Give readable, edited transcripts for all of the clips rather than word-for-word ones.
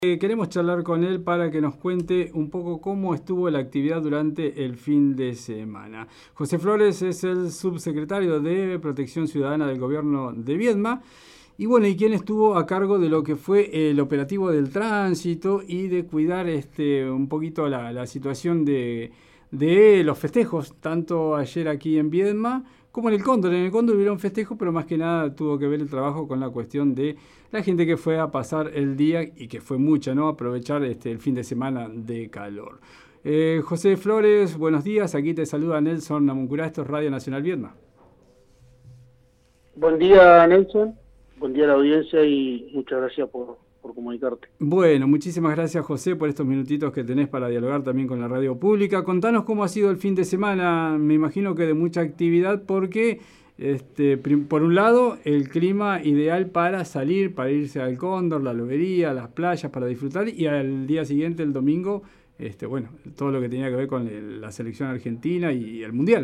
Queremos charlar con él para que nos cuente un poco cómo estuvo la actividad durante el fin de semana. José Flores es el subsecretario de Protección Ciudadana del Gobierno de Viedma y bueno, y quien estuvo a cargo de lo que fue el operativo del tránsito y de cuidar un poquito la situación de los festejos, tanto ayer aquí en Viedma como en el Cóndor. En el Cóndor hubieron festejos, pero más que nada tuvo que ver el trabajo con la cuestión de la gente que fue a pasar el día y que fue mucha, ¿no? Aprovechar el fin de semana de calor. José Flores, buenos días. Aquí te saluda Nelson Namuncurá. Esto es Radio Nacional Viedma. Buen día, Nelson. Buen día a la audiencia y muchas gracias por comunicarte. Bueno, muchísimas gracias, José, por estos minutitos que tenés para dialogar también con la radio pública. Contanos cómo ha sido el fin de semana. Me imagino que de mucha actividad porque, por un lado, el clima ideal para salir, para irse al Cóndor, la lobería, las playas, para disfrutar, y al día siguiente, el domingo, bueno, todo lo que tenía que ver con la selección argentina y el Mundial.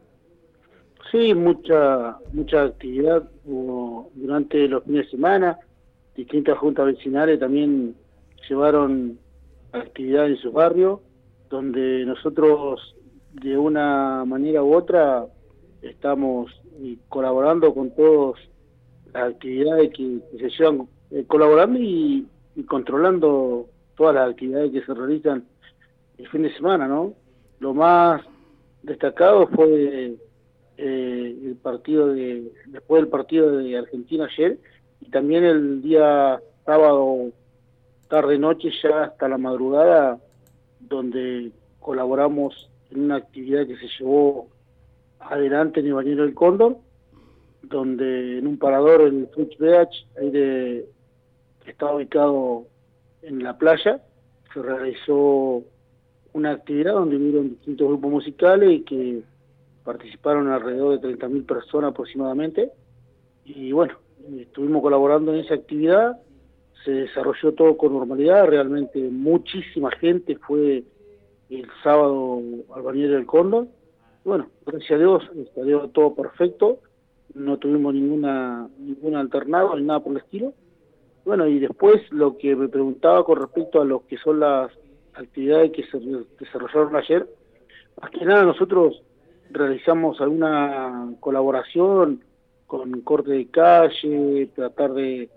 Sí, mucha actividad hubo durante los fines de semana. Distintas juntas vecinales también llevaron actividad en sus barrios, donde nosotros de una manera u otra estamos colaborando con todas las actividades que se llevan, colaborando y controlando todas las actividades que se realizan el fin de semana, ¿no? Lo más destacado fue el partido después del partido de Argentina ayer, y también el día sábado tarde noche ya hasta la madrugada, donde colaboramos en una actividad que se llevó adelante en el Bañero del Cóndor, donde en un parador, el Fruits Beach, que está ubicado en la playa, se realizó una actividad donde hubieron distintos grupos musicales y que participaron alrededor de 30.000 personas aproximadamente, y bueno, estuvimos colaborando en esa actividad. Se desarrolló todo con normalidad, realmente muchísima gente fue el sábado al Bañero del Cóndor. Bueno, gracias a Dios salió todo perfecto, no tuvimos ninguna alternado ni nada por el estilo. Bueno, y después lo que me preguntaba con respecto a lo que son las actividades que se desarrollaron ayer, más que nada nosotros realizamos alguna colaboración con corte de calle, tratar de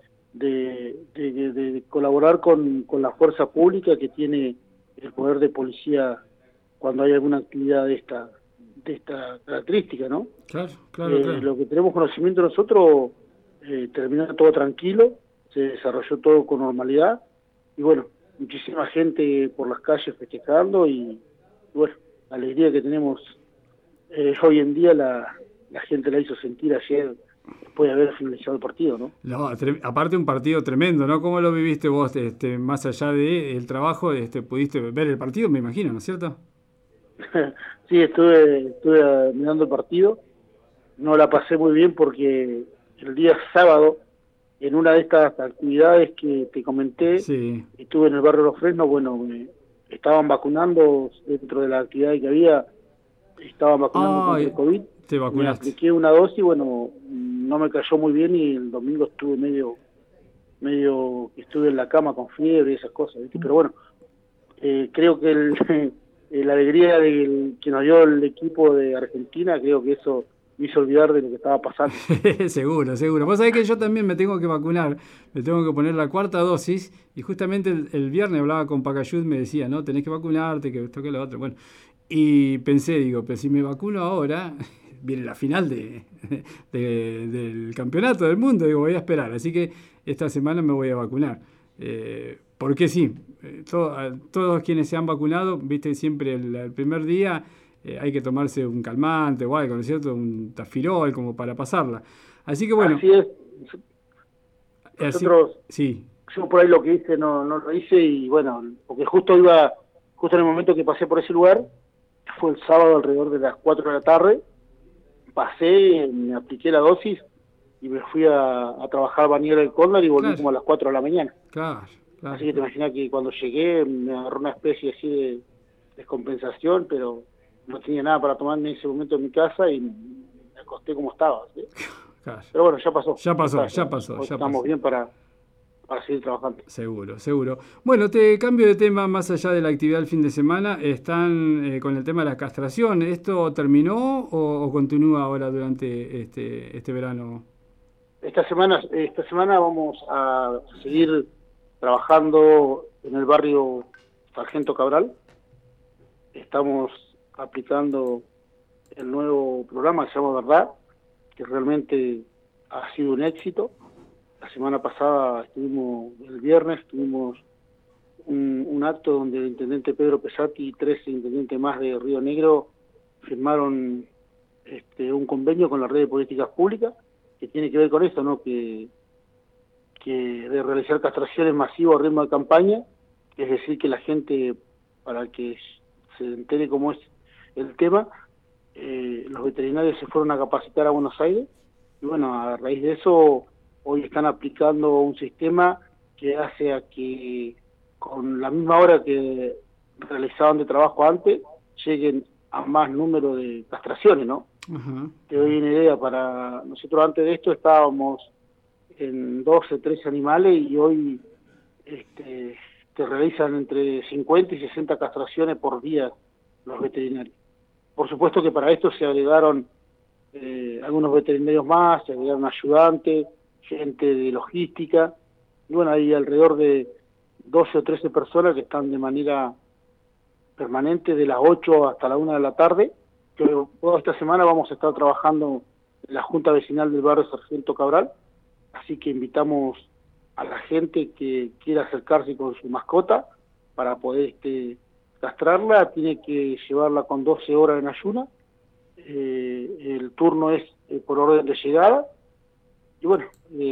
colaborar con la fuerza pública que tiene el poder de policía cuando hay alguna actividad de esta característica, ¿no? Claro. Lo que tenemos conocimiento nosotros, terminó todo tranquilo, se desarrolló todo con normalidad, y bueno, muchísima gente por las calles festejando, y bueno, la alegría que tenemos hoy en día la gente la hizo sentir ayer después de haber finalizado el partido, ¿no? No, aparte un partido tremendo, ¿no? ¿Cómo lo viviste vos, más allá del trabajo, pudiste ver el partido, me imagino, ¿no es cierto? Sí, estuve mirando el partido, no la pasé muy bien porque el día sábado, en una de estas actividades que te comenté, sí, estuve en el barrio Los Fresnos. Bueno, me estaban vacunando dentro de la actividad que había, estaban vacunando contra el COVID. Te Me vacunaste. apliqué una dosis, bueno, no me cayó muy bien, y el domingo estuve medio que estuve en la cama con fiebre y esas cosas, ¿viste? Pero bueno, creo que la alegría que nos dio el equipo de Argentina, creo que eso me hizo olvidar de lo que estaba pasando. Seguro. Vos sabés que yo también me tengo que vacunar, me tengo que poner la cuarta dosis, y justamente el viernes hablaba con Pacayud, me decía, no, tenés que vacunarte, que esto que lo otro. Bueno, y pensé, digo, pero si me vacuno ahora, viene la final del campeonato del mundo, digo, voy a esperar. Así que esta semana me voy a vacunar. Porque sí, todos quienes se han vacunado, viste, siempre el primer día hay que tomarse un calmante o algo, ¿no es cierto? Un tafirol como para pasarla. Así que bueno. Así es. Así, Nosotros, sí. yo por ahí lo que hice no lo hice, y bueno, porque justo en el momento que pasé por ese lugar, fue el sábado alrededor de las 4 de la tarde, pasé, me apliqué la dosis y me fui a trabajar al Bañero del Cóndor, y volví como a las 4 de la mañana. Claro. Así que te imaginas que cuando llegué me agarró una especie así de descompensación, pero no tenía nada para tomar en ese momento en mi casa y me acosté como estaba, ¿sí? Claro. Pero bueno, ya pasó. Ya pasó. Estamos bien para seguir trabajando. Seguro, seguro. Bueno, te cambio de tema, más allá de la actividad del fin de semana, están con el tema de la castración. ¿Esto terminó o continúa ahora durante este verano? Esta semana vamos a seguir trabajando en el barrio Sargento Cabral. Estamos aplicando el nuevo programa que se llama Verdad, que realmente ha sido un éxito. La semana pasada el viernes tuvimos un acto donde el intendente Pedro Pesati y 13 intendentes más de Río Negro firmaron un convenio con la red de políticas públicas que tiene que ver con esto, ¿no? Que de realizar castraciones masivas a ritmo de campaña, es decir, que la gente, para que se entere cómo es el tema, los veterinarios se fueron a capacitar a Buenos Aires y bueno, a raíz de eso hoy están aplicando un sistema que hace a que con la misma hora que realizaban de trabajo antes, lleguen a más número de castraciones, ¿no? Ajá. Te doy una idea, para nosotros antes de esto estábamos en 12, 13 animales y hoy te realizan entre 50 y 60 castraciones por día los veterinarios. Por supuesto que para esto se agregaron algunos veterinarios más, se agregaron ayudantes, gente de logística, y bueno, hay alrededor de 12 o 13 personas que están de manera permanente de las 8 hasta la 1 de la tarde, que toda esta semana vamos a estar trabajando en la Junta Vecinal del barrio Sargento Cabral, así que invitamos a la gente que quiera acercarse con su mascota para poder castrarla, tiene que llevarla con 12 horas en ayuna, el turno es por orden de llegada, y bueno,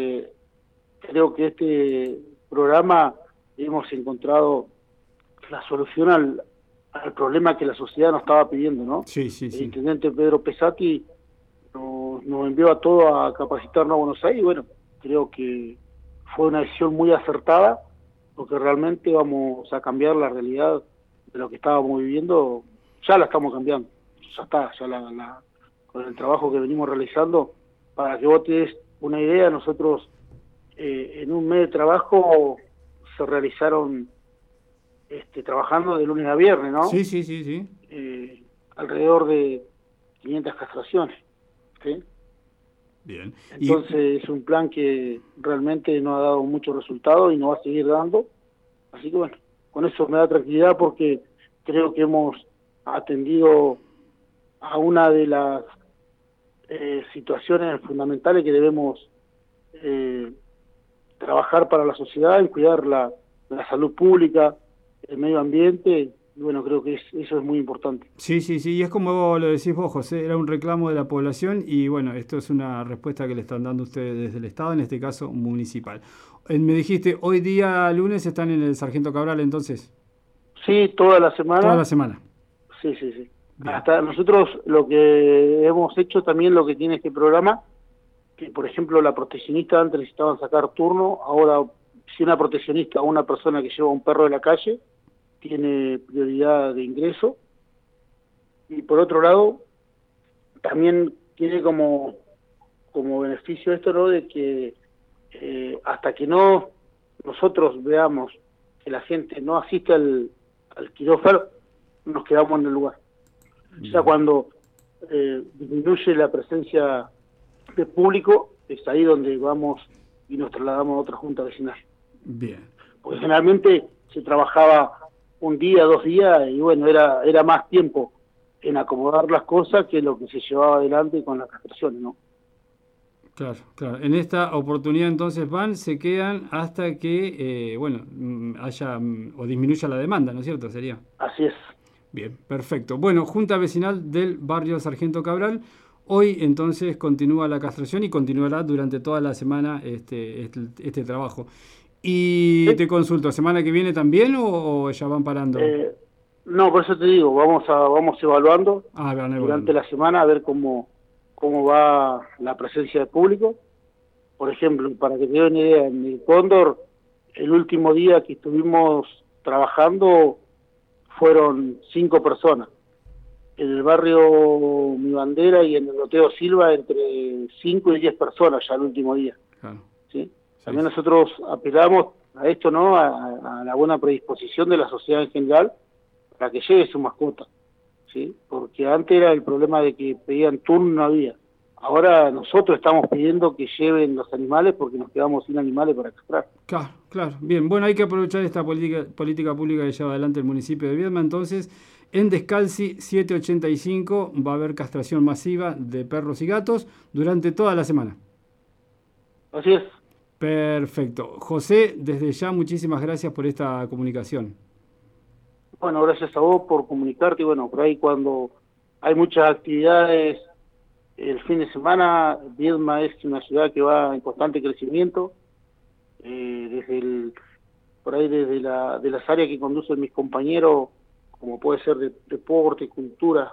creo que este programa hemos encontrado la solución al problema que la sociedad nos estaba pidiendo, ¿no? Sí, sí, sí. El intendente Pedro Pesati nos envió a todos a capacitarnos a Buenos Aires y bueno, creo que fue una decisión muy acertada porque realmente vamos a cambiar la realidad de lo que estábamos viviendo, ya la estamos cambiando, ya está, con el trabajo que venimos realizando. Para que vos te des una idea, nosotros en un mes de trabajo se realizaron trabajando de lunes a viernes, ¿no? Sí, sí, sí, sí. Alrededor de 500 castraciones, ¿sí? Bien. Entonces es un plan que realmente nos ha dado muchos resultados y nos va a seguir dando. Así que bueno, con eso me da tranquilidad porque creo que hemos atendido a una de las situaciones fundamentales que debemos trabajar para la sociedad y cuidar la salud pública, el medio ambiente. Y bueno, creo que eso es muy importante. Sí, sí, sí, y es como lo decís vos, José, era un reclamo de la población y bueno, esto es una respuesta que le están dando ustedes desde el Estado, en este caso municipal. Me dijiste, hoy día lunes están en el Sargento Cabral, entonces. Sí, toda la semana. Toda la semana. Sí, sí, sí. Bien. Hasta nosotros lo que hemos hecho también, lo que tiene este programa, que por ejemplo la proteccionista antes necesitaban sacar turno, ahora si una proteccionista o una persona que lleva un perro de la calle tiene prioridad de ingreso. Y por otro lado, también tiene como beneficio esto, ¿no?, de que hasta que no nosotros veamos que la gente no asiste al quirófano, nos quedamos en el lugar. O sea, cuando disminuye la presencia de público, es ahí donde vamos y nos trasladamos a otra junta vecinal. Bien. Porque generalmente se trabajaba un día, 2 días, y bueno, era más tiempo en acomodar las cosas que lo que se llevaba adelante con las castraciones, ¿no? Claro, claro. En esta oportunidad entonces se quedan hasta que, haya o disminuya la demanda, ¿no es cierto? Sería. Así es. Bien, perfecto. Bueno, Junta Vecinal del barrio Sargento Cabral. Hoy entonces continúa la castración y continuará durante toda la semana este trabajo. Y ¿Sí? Te consulto, ¿semana que viene también o ya van parando? No, por eso te digo, vamos evaluando durante la semana a ver cómo va la presencia de público. Por ejemplo, para que te dé una idea, en el Cóndor, el último día que estuvimos trabajando fueron 5 personas. En el barrio Mi Bandera y en el Loteo Silva entre 5 y 10 personas ya el último día. Claro. ¿Sí? También nosotros apelamos a esto, ¿no? A la buena predisposición de la sociedad en general para que lleve su mascota, ¿sí? Porque antes era el problema de que pedían turno, no había. Ahora nosotros estamos pidiendo que lleven los animales porque nos quedamos sin animales para castrar. Claro, claro. Bien, bueno, hay que aprovechar esta política pública que lleva adelante el municipio de Viedma. Entonces, en Descalzi 785 va a haber castración masiva de perros y gatos durante toda la semana. Así es. Perfecto. José, desde ya muchísimas gracias por esta comunicación. Bueno, gracias a vos por comunicarte. Y bueno, por ahí cuando hay muchas actividades el fin de semana, Viedma es una ciudad que va en constante crecimiento. Por ahí desde de las áreas que conducen mis compañeros, como puede ser de deporte, cultura,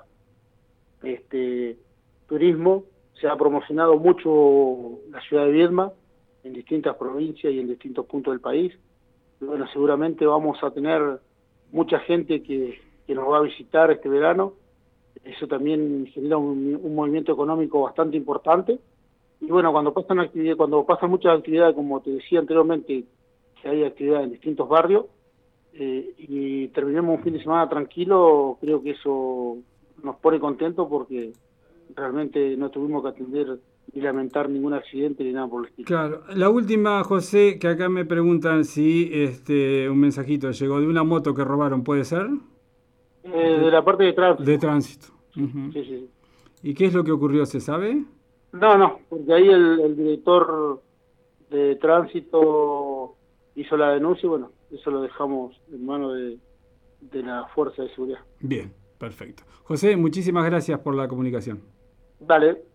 turismo, se ha promocionado mucho la ciudad de Viedma en distintas provincias y en distintos puntos del país. Y bueno, seguramente vamos a tener mucha gente que nos va a visitar este verano. Eso también genera un movimiento económico bastante importante. Y bueno, cuando pasan muchas actividades, como te decía anteriormente, que hay actividades en distintos barrios, y terminemos un fin de semana tranquilo, creo que eso nos pone contentos porque realmente no tuvimos que atender ni lamentar ningún accidente ni nada por el estilo. Claro, la última, José, que acá me preguntan si un mensajito llegó de una moto que robaron, ¿puede ser? De la parte de tránsito. De tránsito. Sí, Uh-huh. sí. ¿Y qué es lo que ocurrió, se sabe? No, porque ahí el director de tránsito hizo la denuncia y bueno, eso lo dejamos en manos de la fuerza de seguridad. Bien, perfecto. José, muchísimas gracias por la comunicación. Dale.